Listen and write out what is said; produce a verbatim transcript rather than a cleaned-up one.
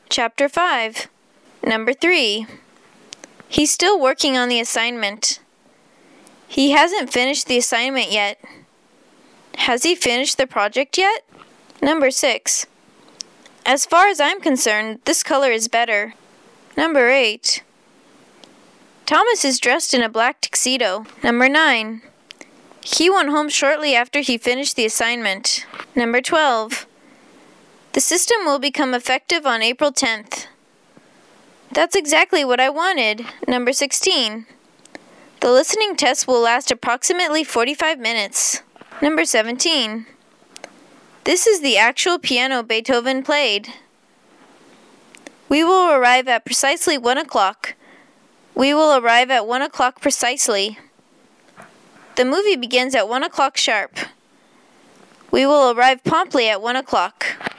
Chapter five. Number three. He's still working on the assignment. He hasn't finished the assignment yet. Has he finished the project yet? Number six. As far as I'm concerned, this color is better. Number eight. Thomas is dressed in a black tuxedo. Number nine. He went home shortly after he finished the assignment. Number twelve. The system will become effective on April tenth. That's exactly what I wanted. Number sixteen. The listening test will last approximately forty-five minutes. Number seventeen. This is the actual piano Beethoven played. We will arrive at precisely one o'clock. We will arrive at one o'clock precisely. The movie begins at one o'clock sharp. We will arrive promptly at one o'clock.